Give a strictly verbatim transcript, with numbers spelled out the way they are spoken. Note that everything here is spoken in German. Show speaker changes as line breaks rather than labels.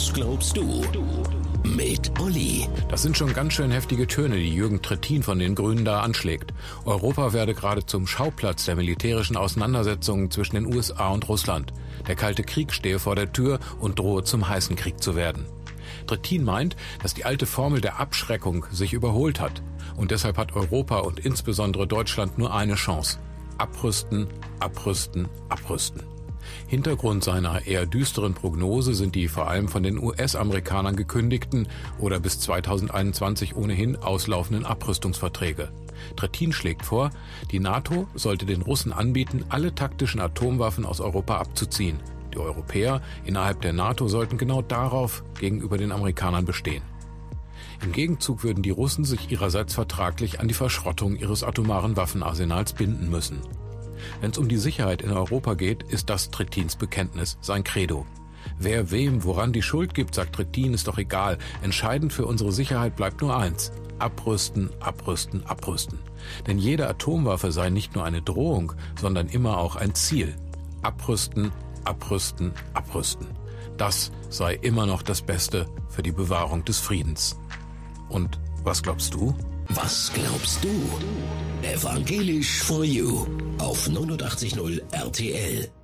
Was glaubst du? Mit Olli.
Das sind schon ganz schön heftige Töne, die Jürgen Trittin von den Grünen da anschlägt. Europa werde gerade zum Schauplatz der militärischen Auseinandersetzungen zwischen den U S A und Russland. Der Kalte Krieg stehe vor der Tür und drohe zum heißen Krieg zu werden. Trittin meint, dass die alte Formel der Abschreckung sich überholt hat. Und deshalb hat Europa und insbesondere Deutschland nur eine Chance. Abrüsten, abrüsten, abrüsten. Hintergrund seiner eher düsteren Prognose sind die vor allem von den U S-Amerikanern gekündigten oder bis zweitausendeinundzwanzig ohnehin auslaufenden Abrüstungsverträge. Trittin schlägt vor, die NATO sollte den Russen anbieten, alle taktischen Atomwaffen aus Europa abzuziehen. Die Europäer innerhalb der NATO sollten genau darauf gegenüber den Amerikanern bestehen. Im Gegenzug würden die Russen sich ihrerseits vertraglich an die Verschrottung ihres atomaren Waffenarsenals binden müssen. Wenn es um die Sicherheit in Europa geht, ist das Trittins Bekenntnis, sein Credo. Wer wem woran die Schuld gibt, sagt Trittin, ist doch egal. Entscheidend für unsere Sicherheit bleibt nur eins: Abrüsten, abrüsten, abrüsten. Denn jede Atomwaffe sei nicht nur eine Drohung, sondern immer auch ein Ziel. Abrüsten, abrüsten, abrüsten. Das sei immer noch das Beste für die Bewahrung des Friedens. Und was glaubst du?
Was glaubst du? Evangelisch for You auf neunundachtzig Komma null R T L.